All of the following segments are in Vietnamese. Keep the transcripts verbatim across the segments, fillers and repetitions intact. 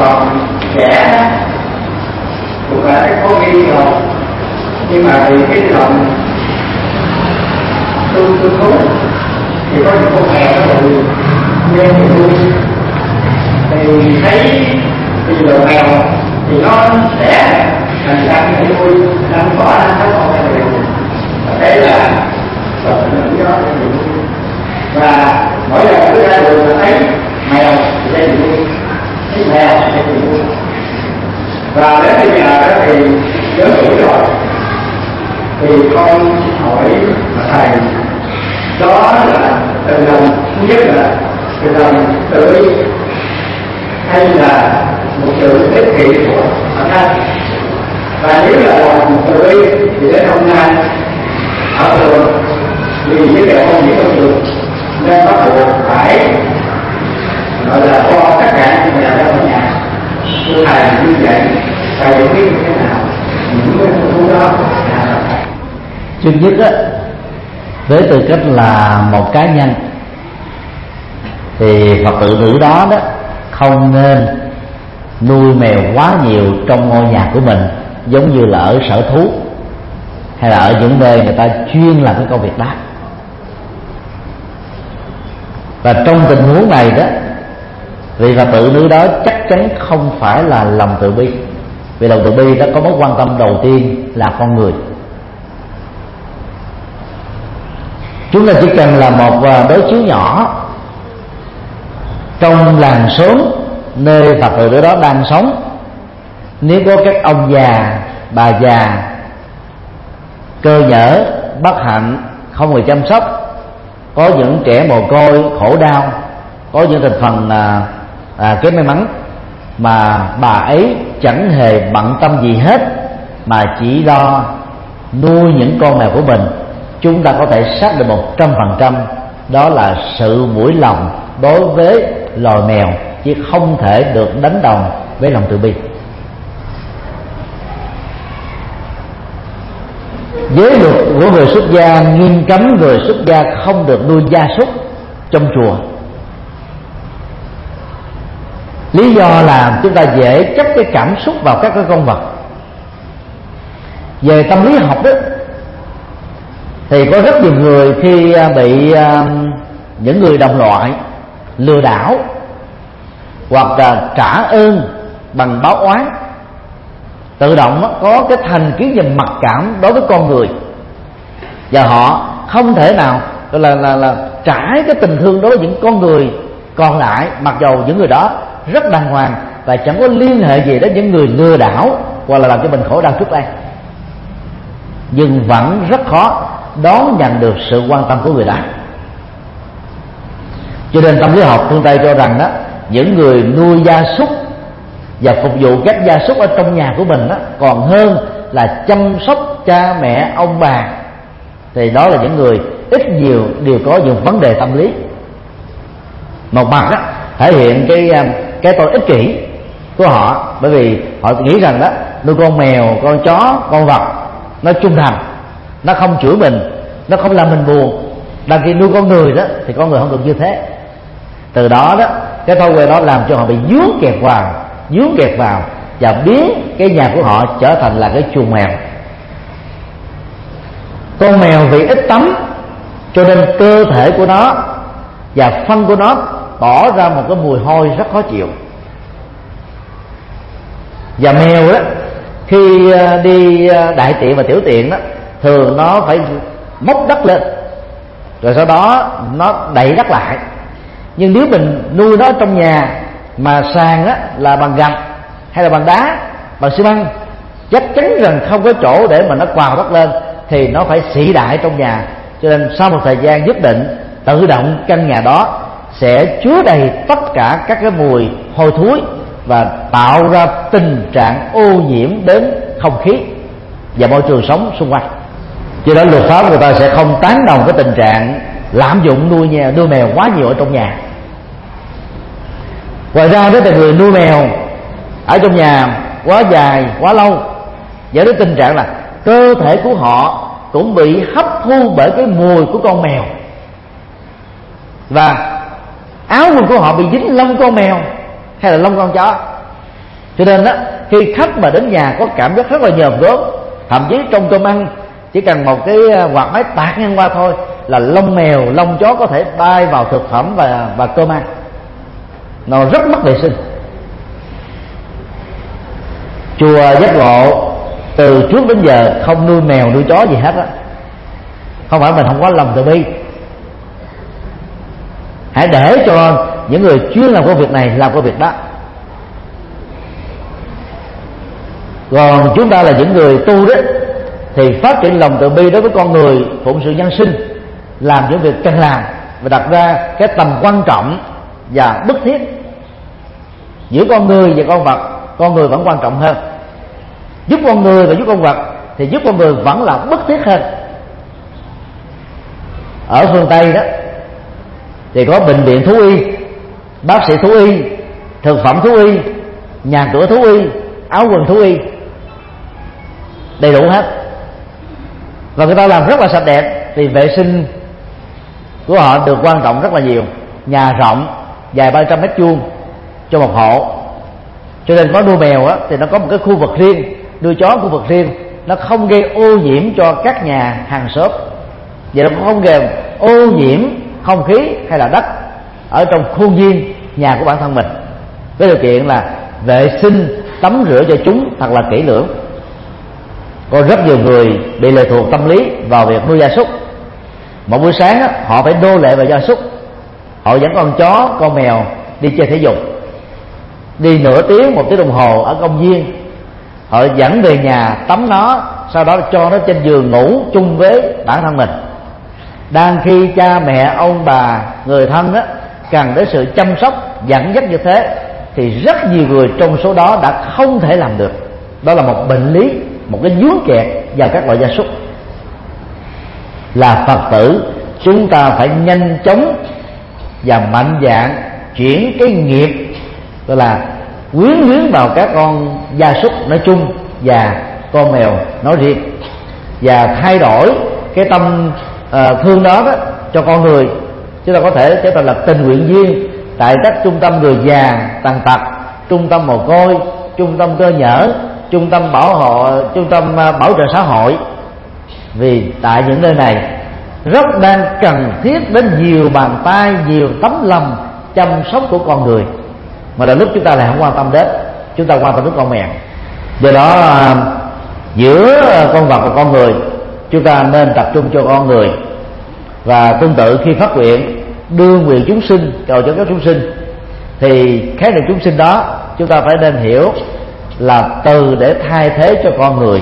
còn trẻ cũng là cái có nghi rồi, nhưng mà vì cái lòng tương tương thú thì có những con mèo nó bị nghe nhiều luôn, thì thấy bây giờ mèo thì nó sẽ thành ra cái nuôi năm có năm sáu con mèo, đấy là vật lượng đó để nuôi. Và mỗi lần cứ ra đường là thấy mèo thì đây nuôi, thấy mèo thì đây nuôi. Và đến bây giờ đó thì lớn tuổi rồi thì con hỏi thầy, đó là từ lòng thứ nhất là từ lòng tự bi hay là một sự ích kỷ của bản thân. Và nếu là lòng từ bi thì đến hôm nay ở trường vì với kẻ không chỉ có trường nên bắt buộc phải gọi là cho tất cả những nhà ở nhà thưa thầy như vậy, thầy biết như thế nào những cái khu đó. Trước nhất á, với tư cách là một cá nhân thì Phật tử nữ đó đó không nên nuôi mèo quá nhiều trong ngôi nhà của mình, giống như là ở sở thú hay là ở những nơi người ta chuyên làm cái công việc đó. Và trong tình huống này đó, vì Phật tử nữ đó chắc chắn không phải là lòng từ bi, vì lòng từ bi đó có mối quan tâm đầu tiên là con người. Chúng ta chỉ cần là một đối chiếu nhỏ trong làng xóm nơi Phật tử đó đang sống. Nếu có các ông già, bà già cơ nhở, bất hạnh, không người chăm sóc, có những trẻ mồ côi khổ đau, có những thành phần à, à, kém may mắn, mà bà ấy chẳng hề bận tâm gì hết mà chỉ lo nuôi những con mèo của mình, chúng ta có thể xác định một trăm phần trăm đó là sự mũi lòng đối với loài mèo, chứ không thể được đánh đồng với lòng từ bi. Giới luật của người xuất gia nghiêm cấm người xuất gia không được nuôi gia súc trong chùa. Lý do là chúng ta dễ chấp cái cảm xúc vào các cái con vật. Về tâm lý học đó, thì có rất nhiều người khi bị uh, những người đồng loại lừa đảo hoặc là trả ơn bằng báo oán, tự động có cái thành kiến về mặc cảm đối với con người, và họ không thể nào là là là trải cái tình thương đối với những con người còn lại, mặc dầu những người đó rất đàng hoàng và chẳng có liên hệ gì đến những người lừa đảo hoặc là làm cho mình khổ đau trước đây, nhưng vẫn rất khó đón nhận được sự quan tâm của người đó. Cho nên tâm lý học phương Tây cho rằng đó, những người nuôi gia súc và phục vụ các gia súc ở trong nhà của mình đó, còn hơn là chăm sóc cha mẹ ông bà, thì đó là những người ít nhiều đều có những vấn đề tâm lý. Một mặt đó, thể hiện cái cái tôi ích kỷ của họ, bởi vì họ nghĩ rằng đó nuôi con mèo, con chó, con vật nó trung thành, nó không chửi mình, nó không làm mình buồn. Đang khi nuôi con người đó thì con người không được như thế. Từ đó đó cái thói quen đó làm cho họ bị dướng kẹt vào, dướng kẹt vào và biến cái nhà của họ trở thành là cái chuồng mèo. Con mèo vì ít tắm cho nên cơ thể của nó và phân của nó tỏ ra một cái mùi hôi rất khó chịu. Và mèo đó khi đi đại tiện và tiểu tiện đó, thường nó phải móc đất lên rồi sau đó nó đậy đất lại. Nhưng nếu mình nuôi nó trong nhà mà sàn á, là bằng gạch hay là bằng đá, bằng xi măng, chắc chắn rằng không có chỗ để mà nó quào đất lên thì nó phải xị đại trong nhà. Cho nên sau một thời gian nhất định, tự động căn nhà đó sẽ chứa đầy tất cả các cái mùi hôi thối và tạo ra tình trạng ô nhiễm đến không khí và môi trường sống xung quanh. Cho nên luật pháp người ta sẽ không tán đồng cái tình trạng lạm dụng nuôi nhà, nuôi mèo quá nhiều ở trong nhà. Ngoài ra đó thì người nuôi mèo ở trong nhà quá dài, quá lâu, dẫn đến tình trạng là cơ thể của họ cũng bị hấp thu bởi cái mùi của con mèo, và áo quần của họ bị dính lông con mèo hay là lông con chó. Cho nên đó, khi khách mà đến nhà có cảm giác rất là nhòm gớm, thậm chí trong cơm ăn chỉ cần một cái quạt máy tạt ngang qua thôi là lông mèo, lông chó có thể bay vào thực phẩm và và cơm ăn, nó rất mất vệ sinh. Chùa Giác Ngộ từ trước đến giờ không nuôi mèo nuôi chó gì hết á. Không phải mình không có lòng từ bi, hãy để cho những người chuyên làm công việc này làm công việc đó. Còn chúng ta là những người tu đó thì phát triển lòng từ bi đối với con người, phụng sự nhân sinh, làm những việc cần làm và đặt ra cái tầm quan trọng và bức thiết. Giữa con người và con vật, con người vẫn quan trọng hơn. Giúp con người và giúp con vật thì giúp con người vẫn là bức thiết hơn. Ở phương Tây đó thì có bệnh viện thú y, bác sĩ thú y, thực phẩm thú y, nhà cửa thú y, áo quần thú y, đầy đủ hết. Và người ta làm rất là sạch đẹp, thì vệ sinh của họ được quan trọng rất là nhiều. Nhà rộng dài ba trăm mét vuông cho một hộ, cho nên có nuôi mèo á, thì nó có một cái khu vực riêng, nuôi chó khu vực riêng, nó không gây ô nhiễm cho các nhà hàng xóm, vậy nó cũng không gây ô nhiễm không khí hay là đất ở trong khuôn viên nhà của bản thân mình, với điều kiện là vệ sinh tắm rửa cho chúng thật là kỹ lưỡng. Có rất nhiều người bị lệ thuộc tâm lý vào việc nuôi gia súc. Một buổi sáng á, họ phải nô lệ vào gia súc, họ dẫn con chó con mèo đi chơi thể dục, đi nửa tiếng một tiếng đồng hồ ở công viên, họ dẫn về nhà tắm nó, sau đó cho nó trên giường ngủ chung với bản thân mình. Đang khi cha mẹ ông bà người thân đó cần đến sự chăm sóc dẫn dắt như thế, thì rất nhiều người trong số đó đã không thể làm được. Đó là một bệnh lý, một cái vướng kẹt vào các loại gia súc. Là Phật tử, chúng ta phải nhanh chóng và mạnh dạn chuyển cái nghiệp gọi là quyến luyến vào các con gia súc nói chung và con mèo nói riêng, và thay đổi cái tâm uh, thương đó, đó cho con người. Chúng ta có thể trở thành là tình nguyện viên tại các trung tâm người già tàn tật, trung tâm mồ côi, trung tâm cơ nhở, trung tâm bảo hộ, trung tâm uh, bảo trợ xã hội. Vì tại những nơi này rất đang cần thiết đến nhiều bàn tay, nhiều tấm lòng chăm sóc của con người, mà đôi lúc chúng ta lại không quan tâm đến, chúng ta quan tâm đến con mèo. Do đó giữa con vật và con người, chúng ta nên tập trung cho con người. Và tương tự khi phát nguyện đưa nguyện chúng sinh cầu cho các chúng sinh, thì khái niệm chúng sinh đó chúng ta phải nên hiểu là từ để thay thế cho con người.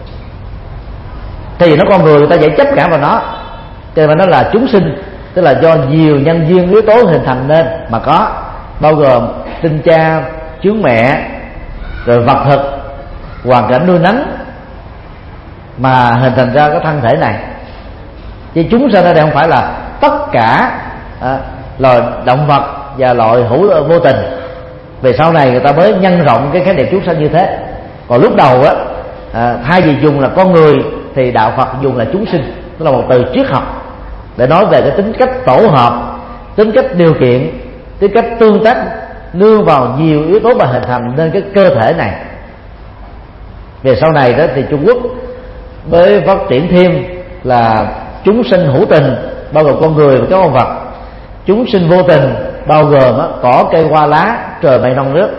Thì nó con người, người ta dễ chấp cảm vào nó, cho nên nó là chúng sinh, tức là do nhiều nhân duyên yếu tố hình thành nên mà có, bao gồm sinh cha, chướng mẹ, rồi vật thực, hoàn cảnh nuôi nấng mà hình thành ra cái thân thể này. Chứ chúng sinh ở đây không phải là tất cả à, loài động vật và loài hữu vô tình. Về sau này người ta mới nhân rộng cái khái niệm chúng sinh như thế. Còn lúc đầu á, à, thay vì dùng là con người thì đạo Phật dùng là chúng sinh, tức là một từ triết học để nói về cái tính cách tổ hợp, tính cách điều kiện, tính cách tương tác nương vào nhiều yếu tố mà hình thành nên cái cơ thể này. Về sau này đó thì Trung Quốc mới phát triển thêm là chúng sinh hữu tình, bao gồm con người và các con vật; chúng sinh vô tình, bao gồm đó, cỏ cây hoa lá, trời mây non nước.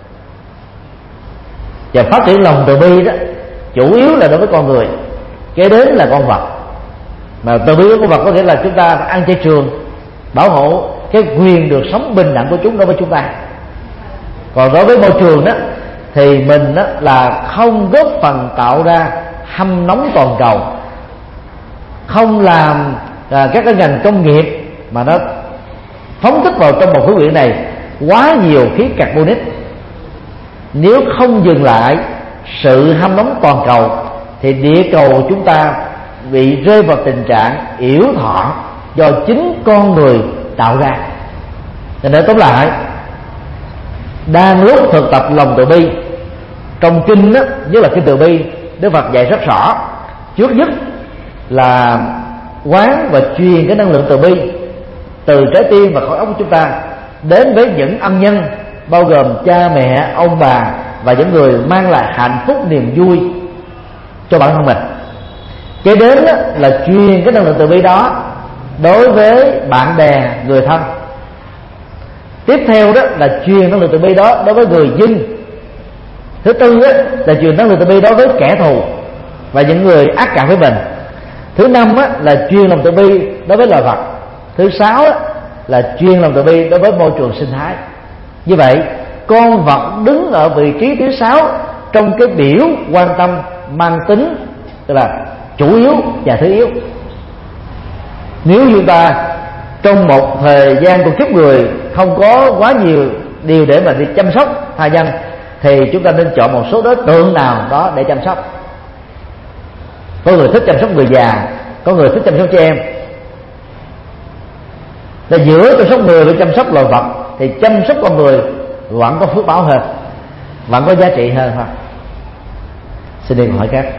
Và phát triển lòng từ bi đó chủ yếu là đối với con người, kế đến là con vật. Mà từ bi của con vật có nghĩa là chúng ta ăn chay trường, bảo hộ cái quyền được sống bình đẳng của chúng đối với chúng ta. Còn đối với môi trường đó thì mình đó là không góp phần tạo ra hâm nóng toàn cầu, không làm à, các cái ngành công nghiệp mà nó phóng thích vào trong một khí quyển này quá nhiều khí carbonic. Nếu không dừng lại sự hâm nóng toàn cầu thì địa cầu chúng ta bị rơi vào tình trạng yểu thọ do chính con người tạo ra. Cho nên tóm lại, đang lúc thực tập lòng từ bi, trong kinh đó, nhất là kinh từ bi, Đức Phật dạy rất rõ. Trước nhất là quán và truyền cái năng lượng từ bi từ trái tim và khối óc của chúng ta đến với những ân nhân, bao gồm cha mẹ, ông bà, và những người mang lại hạnh phúc niềm vui cho bản thân mình. Kế đến là truyền cái năng lượng từ bi đó đối với bạn bè, người thân. Tiếp theo đó là truyền năng lượng từ bi đó đối với người dân. Thứ tư đó là truyền năng lượng từ bi đối với kẻ thù và những người ác cảm với mình. Thứ năm á, là truyền lòng từ bi đối với loài vật. Thứ sáu á, là truyền lòng từ bi đối với môi trường sinh thái. Như vậy, con vật đứng ở vị trí thứ sáu trong cái biểu quan tâm mang tính tức là chủ yếu và thứ yếu. Nếu chúng ta trong một thời gian của kiếp người không có quá nhiều điều để mà đi chăm sóc tha nhân, thì chúng ta nên chọn một số đối tượng nào đó để chăm sóc. Có người thích chăm sóc người già, có người thích chăm sóc trẻ em. Là giữa chăm sóc người với chăm sóc loài vật thì chăm sóc con người vẫn có phước báo hơn, vẫn có giá trị hơn thôi. Xin đi câu hỏi khác.